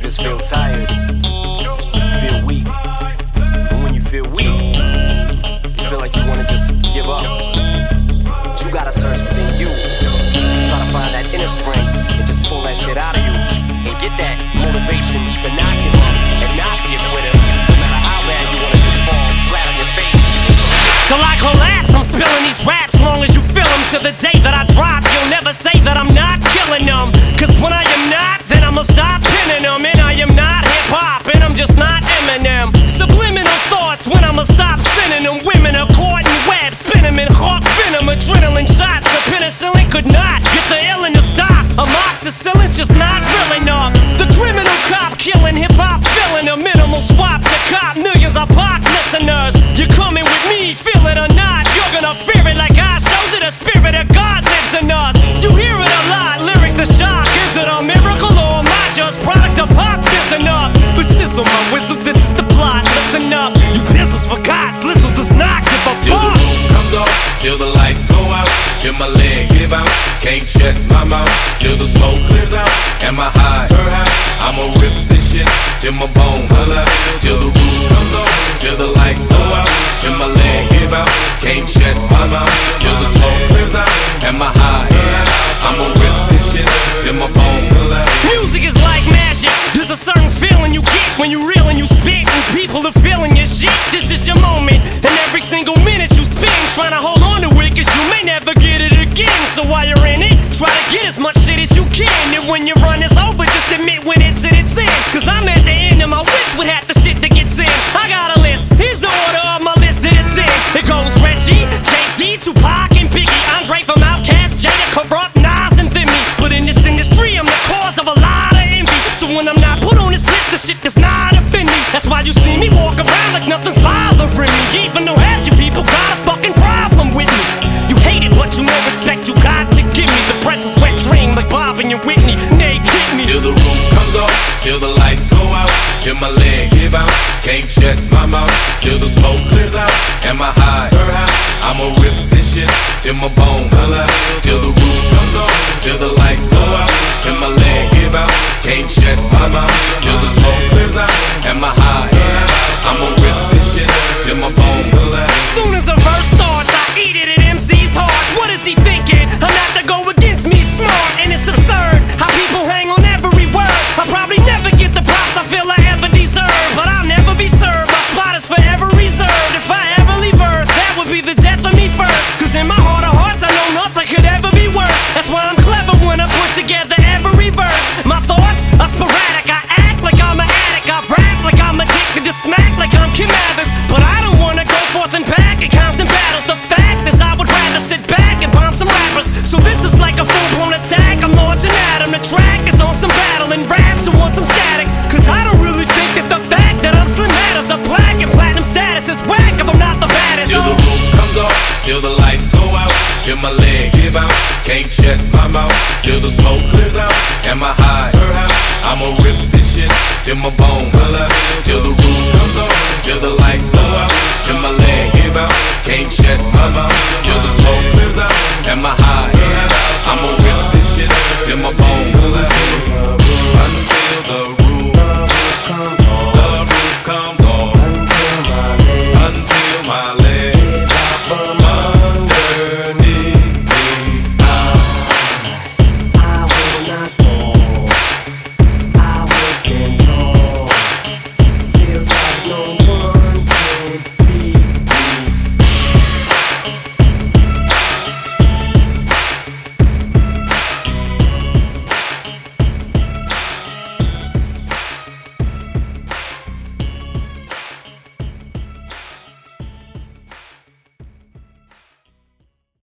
just feel tired, feel weak. And when you feel weak, you feel like you wanna just give up. But you gotta search within you. Try to find that inner strength and just pull that shit out of you. And get that motivation to not give up and not be a quitter. No matter how bad you wanna just fall flat on your face. Till I collapse, I'm spilling these raps. Long as you feel them, to the day that I drop, you'll never say that I'm not killing them. Cause when I am not, then I'ma stop pinning them. And I am not hip-hop, and I'm just not Eminem. Subliminal thoughts when I'ma stop sending them. Women are caught in web, spin them in hawk venom. Adrenaline shots, the penicillin could not get the illin to stop. Amoxicillin's just not real enough. The criminal cop killing hip-hop, filling a minimal swap to cop millions of pop listeners. You're coming with me, feel it or not, you're gonna fear it like I showed you. The spirit of God lives in us. You hear it a lot, lyrics to shock. Is it a miracle or am I just product of pop? Listen up, but sizzle my whistle, this is the plot. Listen up, you pistols forgot, Slizzle does not give a till fuck. the roof comes off, till the lights go out, till my leg give out, can't shut my mouth, till the smoke clears out. Am I high? I'ma rip this shit till my bone holla. Till the roof comes off, till the lights go out, till my leg give out, can't shut my mouth, till the smoke clears out. Am I high? I'ma rip this shit till my bone holla. Music is like magic. There's a certain feeling you get when you reel and you spit, and people are feeling your shit. This is your moment, and every single minute you spend trying to hold on to it, cause you may never get it again. So while you're in it, try to get as much shit as you can. And when your run is over, just admit when it's in its end. Cause I'm at the end of my wits with half the shit that gets in. I got a list, here's the order of my list that it's in. It goes Reggie, Jay-Z, Tupac, and Biggie, Andre from Outkast, Jada, Corrupt, Nas, and Thimmy. But in this industry, I'm the cause of a lot of envy. So when I'm not put on this list, the shit does not offend me. That's why you see me walk around like nothing's bothering me. Even though half you people got a fucking problem with me. You hate it, but you know respect you got to give me. The presence wet dream like Bob and your Whitney. Nate hit me. Till the roof comes off, till the lights go out, till my leg give out, can't shut my mouth, till the smoke clears out. Am I high? I'ma rip this shit till my bone holla. Till the roof comes off, till the lights go out, till my leg give out, can't shut my mouth, till the smoke clears out. Am I high? I'ma rip this shit till my bone holla. Soon as a verse starts, I eat it at MC's heart. What is he thinking? I'm not to go against me, smart, and it's absurd how people hang on every word. I'll probably never get the props I feel I ever deserve, but I'll never be served. My spot is forever reserved. If I ever leave Earth, that would be the death of me first. Cause in my heart of hearts, I know nothing could ever be worse. That's why I'm clever when I put together every verse. My thoughts are sporadic. I act like I'm an addict. I rap like I'm addicted to smack like I'm Kim Mathers. But I don't wanna go forth and back in constant battles. The fact is I would rather sit back and bomb some rappers. So this is like a full-blown attack. I'm launching at him. The track is on some battle and raps who want some static. Cause I don't really think that the fact that I'm Slim matters. A black and platinum status is whack if I'm not the baddest. Till the roof comes off, till the lights go out, till my leg give out, can't shut my mouth, till the smoke clears out. Am I high? I'ma rip this shit till my bone holla. Till the roof comes off, till the lights go out, till my leg give out, can't shut my mouth, till the smoke clears out. Am